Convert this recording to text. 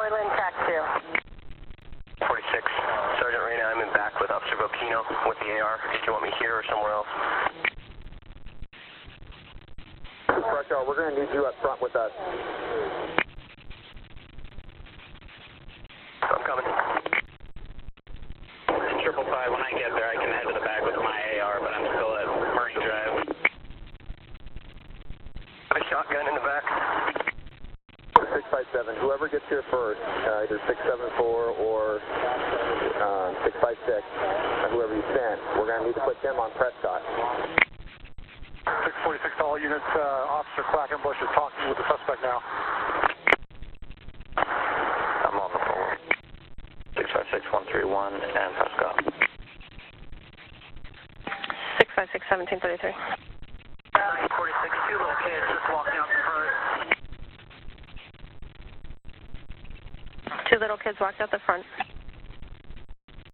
Orland, track 2. 46, Sergeant Reyna, I'm in back with Officer Vocino with the AR. Did you want me here or somewhere else? Fresh out, we're going to need you up front with us. I'm coming. 555, when I get there, I can head to the back with my AR, but I'm still at Marine Drive. A shotgun in the back. 657, whoever gets here first, either 674 or 656, whoever you send, we're going to need to put them on Prescott. 646 to all units, Officer Quackenbush is talking with the suspect now. I'm on the phone. 656-131 and Prescott. 656-1733. 46, two little kids just walked out the front. Two little kids walked out the front.